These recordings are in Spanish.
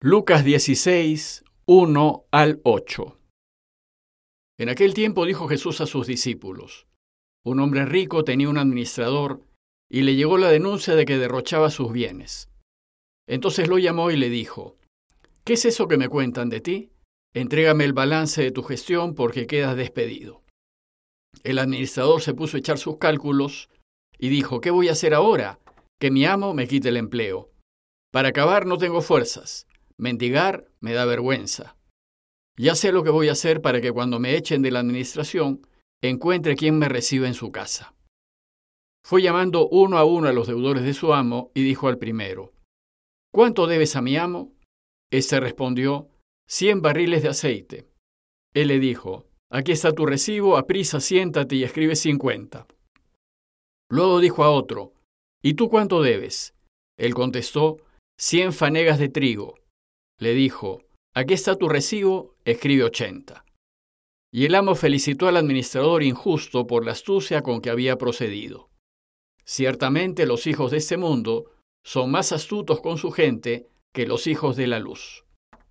Lucas 16, 1 al 8. En aquel tiempo dijo Jesús a sus discípulos: un hombre rico tenía un administrador y le llegó la denuncia de que derrochaba sus bienes. Entonces lo llamó y le dijo: ¿qué es eso que me cuentan de ti? Entrégame el balance de tu gestión porque quedas despedido. El administrador se puso a echar sus cálculos y dijo: ¿qué voy a hacer ahora? Que mi amo me quite el empleo. Para acabar no tengo fuerzas. Mendigar me da vergüenza. Ya sé lo que voy a hacer para que cuando me echen de la administración, encuentre quien me reciba en su casa. Fue llamando uno a los deudores de su amo y dijo al primero: ¿cuánto debes a mi amo? Este respondió: 100 barriles de aceite. Él le dijo: aquí está tu recibo, aprisa, siéntate y escribe 50. Luego dijo a otro: ¿y tú cuánto debes? Él contestó: 100 fanegas de trigo. Le dijo: aquí está tu recibo, escribe 80. Y el amo felicitó al administrador injusto por la astucia con que había procedido. Ciertamente los hijos de este mundo son más astutos con su gente que los hijos de la luz.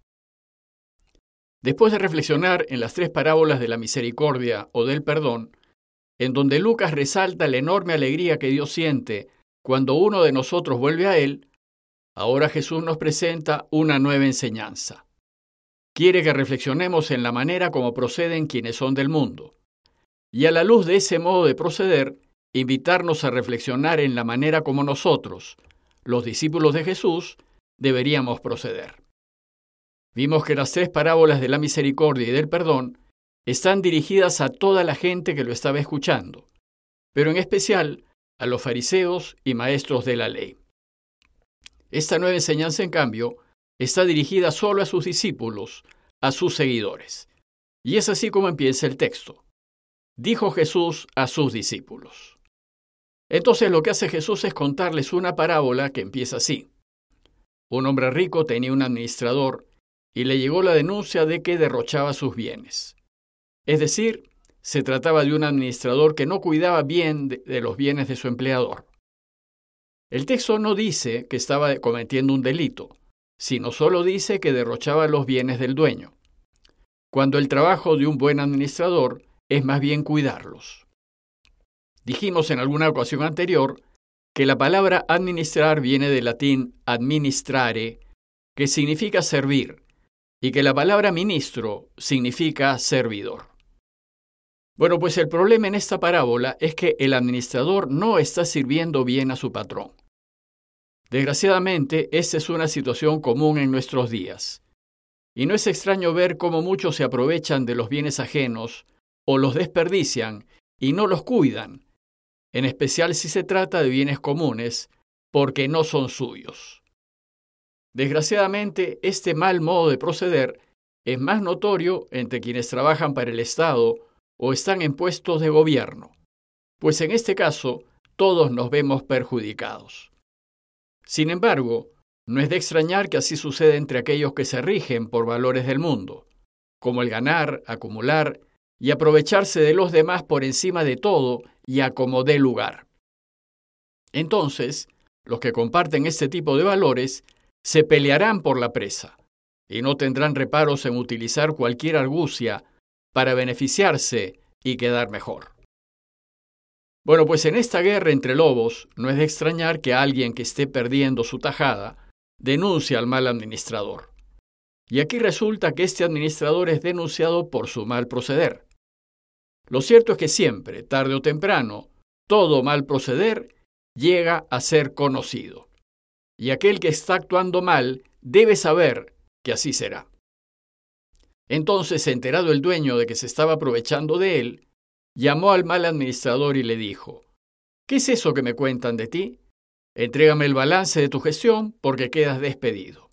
Después de reflexionar en las 3 parábolas de la misericordia o del perdón, en donde Lucas resalta la enorme alegría que Dios siente cuando uno de nosotros vuelve a Él, ahora Jesús nos presenta una nueva enseñanza. Quiere que reflexionemos en la manera como proceden quienes son del mundo. Y a la luz de ese modo de proceder, invitarnos a reflexionar en la manera como nosotros, los discípulos de Jesús, deberíamos proceder. Vimos que las 3 parábolas de la misericordia y del perdón están dirigidas a toda la gente que lo estaba escuchando, pero en especial a los fariseos y maestros de la ley. Esta nueva enseñanza, en cambio, está dirigida solo a sus discípulos, a sus seguidores. Y es así como empieza el texto. Dijo Jesús a sus discípulos. Entonces lo que hace Jesús es contarles una parábola que empieza así. Un hombre rico tenía un administrador y le llegó la denuncia de que derrochaba sus bienes. Es decir, se trataba de un administrador que no cuidaba bien de los bienes de su empleador. El texto no dice que estaba cometiendo un delito, sino solo dice que derrochaba los bienes del dueño, cuando el trabajo de un buen administrador es más bien cuidarlos. Dijimos en alguna ocasión anterior que la palabra administrar viene del latín administrare, que significa servir, y que la palabra ministro significa servidor. Bueno, pues el problema en esta parábola es que el administrador no está sirviendo bien a su patrón. Desgraciadamente, esta es una situación común en nuestros días. Y no es extraño ver cómo muchos se aprovechan de los bienes ajenos o los desperdician y no los cuidan, en especial si se trata de bienes comunes, porque no son suyos. Desgraciadamente, este mal modo de proceder es más notorio entre quienes trabajan para el Estado o están en puestos de gobierno, pues en este caso todos nos vemos perjudicados. Sin embargo, no es de extrañar que así suceda entre aquellos que se rigen por valores del mundo, como el ganar, acumular y aprovecharse de los demás por encima de todo y a como dé lugar. Entonces, los que comparten este tipo de valores se pelearán por la presa y no tendrán reparos en utilizar cualquier argucia para beneficiarse y quedar mejor. Bueno, pues en esta guerra entre lobos no es de extrañar que alguien que esté perdiendo su tajada denuncie al mal administrador. Y aquí resulta que este administrador es denunciado por su mal proceder. Lo cierto es que siempre, tarde o temprano, todo mal proceder llega a ser conocido. Y aquel que está actuando mal debe saber que así será. Entonces, enterado el dueño de que se estaba aprovechando de él, llamó al mal administrador y le dijo: ¿qué es eso que me cuentan de ti? Entrégame el balance de tu gestión porque quedas despedido.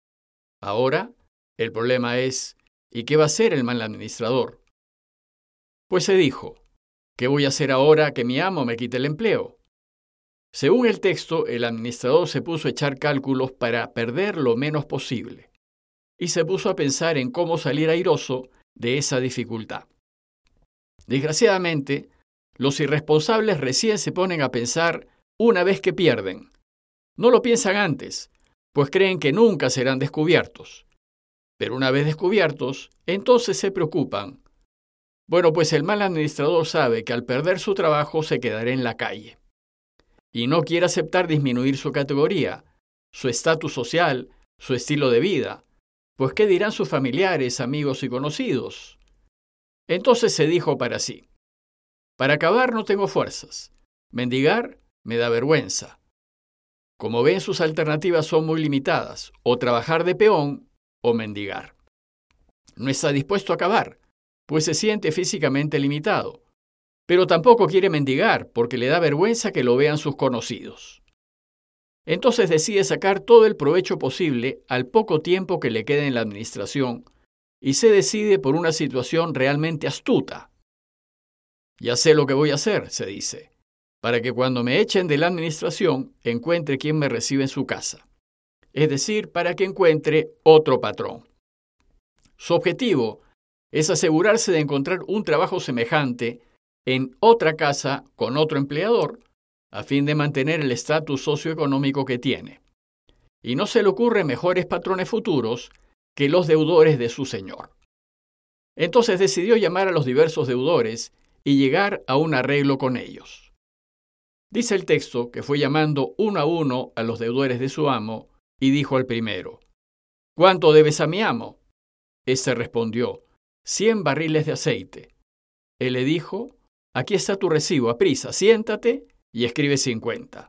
Ahora, el problema es, ¿y qué va a hacer el mal administrador? Pues se dijo: ¿qué voy a hacer ahora que mi amo me quite el empleo? Según el texto, el administrador se puso a echar cálculos para perder lo menos posible y se puso a pensar en cómo salir airoso de esa dificultad. Desgraciadamente, los irresponsables recién se ponen a pensar una vez que pierden. No lo piensan antes, pues creen que nunca serán descubiertos. Pero una vez descubiertos, entonces se preocupan. Bueno, pues el mal administrador sabe que al perder su trabajo se quedará en la calle. Y no quiere aceptar disminuir su categoría, su estatus social, su estilo de vida. Pues ¿qué dirán sus familiares, amigos y conocidos? Entonces se dijo para sí: para acabar no tengo fuerzas. Mendigar me da vergüenza. Como ven, sus alternativas son muy limitadas: o trabajar de peón o mendigar. No está dispuesto a acabar, pues se siente físicamente limitado. Pero tampoco quiere mendigar, porque le da vergüenza que lo vean sus conocidos. Entonces decide sacar todo el provecho posible al poco tiempo que le queda en la administración y se decide por una situación realmente astuta. Ya sé lo que voy a hacer, se dice, para que cuando me echen de la administración encuentre quien me reciba en su casa. Es decir, para que encuentre otro patrón. Su objetivo es asegurarse de encontrar un trabajo semejante en otra casa con otro empleador, a fin de mantener el estatus socioeconómico que tiene. Y no se le ocurren mejores patrones futuros que los deudores de su señor. Entonces decidió llamar a los diversos deudores y llegar a un arreglo con ellos. Dice el texto que fue llamando uno a uno a los deudores de su amo y dijo al primero: ¿cuánto debes a mi amo? Este respondió: 100 barriles de aceite. Él le dijo: aquí está tu recibo, aprisa, siéntate y escribe 50.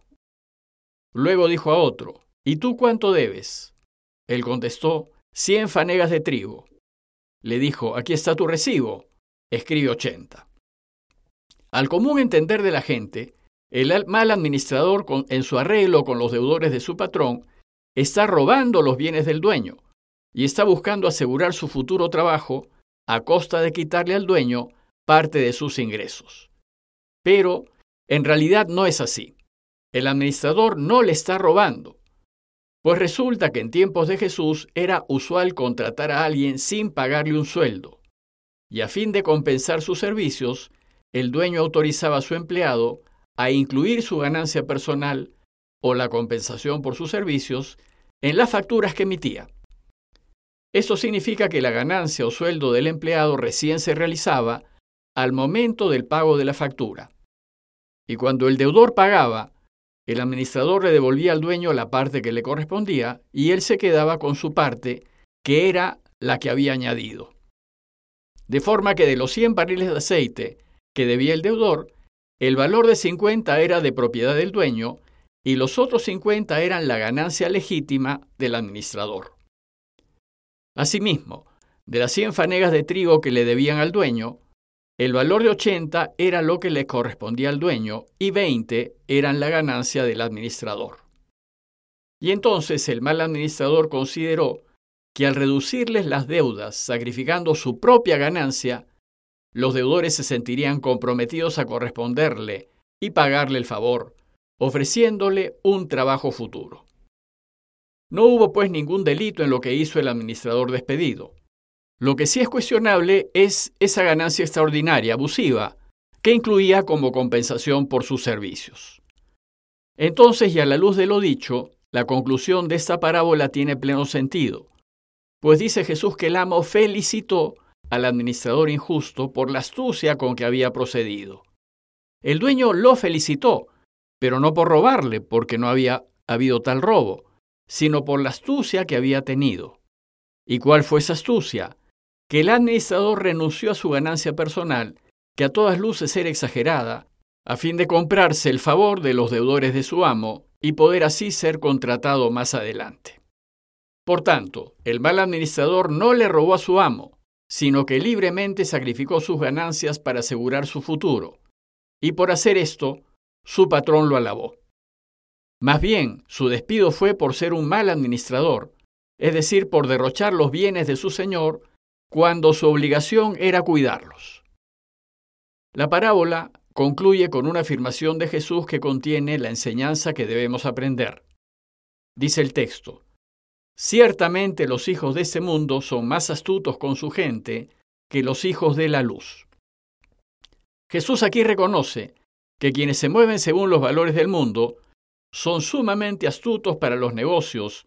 Luego dijo a otro: ¿y tú cuánto debes? Él contestó: 100 fanegas de trigo. Le dijo: aquí está tu recibo, escribe 80. Al común entender de la gente, el mal administrador, en su arreglo con los deudores de su patrón, está robando los bienes del dueño y está buscando asegurar su futuro trabajo a costa de quitarle al dueño parte de sus ingresos. Pero en realidad no es así. El administrador no le está robando, pues resulta que en tiempos de Jesús era usual contratar a alguien sin pagarle un sueldo, y a fin de compensar sus servicios, el dueño autorizaba a su empleado a incluir su ganancia personal o la compensación por sus servicios en las facturas que emitía. Esto significa que la ganancia o sueldo del empleado recién se realizaba al momento del pago de la factura. Y cuando el deudor pagaba, el administrador le devolvía al dueño la parte que le correspondía y él se quedaba con su parte, que era la que había añadido. De forma que de los 100 barriles de aceite que debía el deudor, el valor de 50 era de propiedad del dueño y los otros 50 eran la ganancia legítima del administrador. Asimismo, de las 100 fanegas de trigo que le debían al dueño, el valor de 80 era lo que le correspondía al dueño y 20 eran la ganancia del administrador. Y entonces el mal administrador consideró que al reducirles las deudas, sacrificando su propia ganancia, los deudores se sentirían comprometidos a corresponderle y pagarle el favor, ofreciéndole un trabajo futuro. No hubo pues ningún delito en lo que hizo el administrador despedido. Lo que sí es cuestionable es esa ganancia extraordinaria, abusiva, que incluía como compensación por sus servicios. Entonces, y a la luz de lo dicho, la conclusión de esta parábola tiene pleno sentido, pues dice Jesús que el amo felicitó al administrador injusto por la astucia con que había procedido. El dueño lo felicitó, pero no por robarle, porque no había habido tal robo, sino por la astucia que había tenido. ¿Y cuál fue esa astucia? Que el administrador renunció a su ganancia personal, que a todas luces era exagerada, a fin de comprarse el favor de los deudores de su amo y poder así ser contratado más adelante. Por tanto, el mal administrador no le robó a su amo, sino que libremente sacrificó sus ganancias para asegurar su futuro, y por hacer esto, su patrón lo alabó. Más bien, su despido fue por ser un mal administrador, es decir, por derrochar los bienes de su señor cuando su obligación era cuidarlos. La parábola concluye con una afirmación de Jesús que contiene la enseñanza que debemos aprender. Dice el texto: ciertamente los hijos de este mundo son más astutos con su gente que los hijos de la luz. Jesús aquí reconoce que quienes se mueven según los valores del mundo son sumamente astutos para los negocios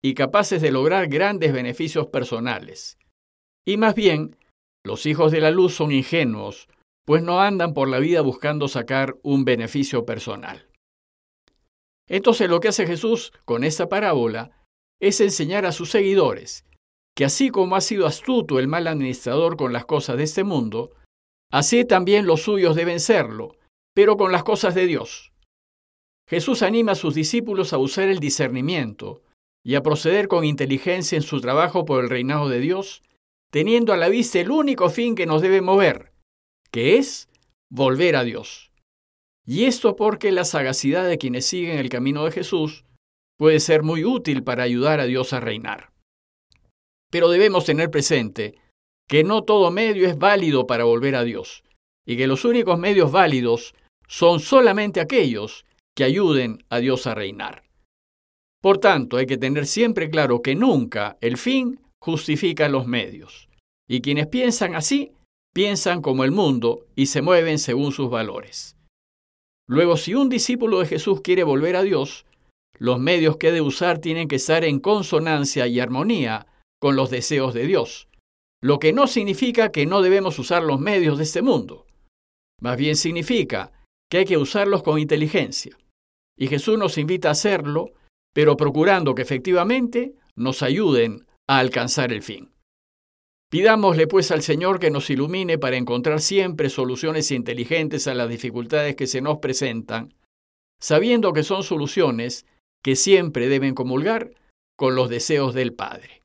y capaces de lograr grandes beneficios personales. Y más bien, los hijos de la luz son ingenuos, pues no andan por la vida buscando sacar un beneficio personal. Entonces lo que hace Jesús con esta parábola es enseñar a sus seguidores que así como ha sido astuto el mal administrador con las cosas de este mundo, así también los suyos deben serlo, pero con las cosas de Dios. Jesús anima a sus discípulos a usar el discernimiento y a proceder con inteligencia en su trabajo por el reinado de Dios, teniendo a la vista el único fin que nos debe mover, que es volver a Dios. Y esto porque la sagacidad de quienes siguen el camino de Jesús puede ser muy útil para ayudar a Dios a reinar. Pero debemos tener presente que no todo medio es válido para volver a Dios, y que los únicos medios válidos son solamente aquellos que ayuden a Dios a reinar. Por tanto, hay que tener siempre claro que nunca el fin justifica los medios, y quienes piensan así, piensan como el mundo y se mueven según sus valores. Luego, si un discípulo de Jesús quiere volver a Dios, los medios que ha de usar tienen que estar en consonancia y armonía con los deseos de Dios, lo que no significa que no debemos usar los medios de este mundo. Más bien significa que hay que usarlos con inteligencia. Y Jesús nos invita a hacerlo, pero procurando que efectivamente nos ayuden a alcanzar el fin. Pidámosle pues al Señor que nos ilumine para encontrar siempre soluciones inteligentes a las dificultades que se nos presentan, sabiendo que son soluciones que siempre deben comulgar con los deseos del Padre.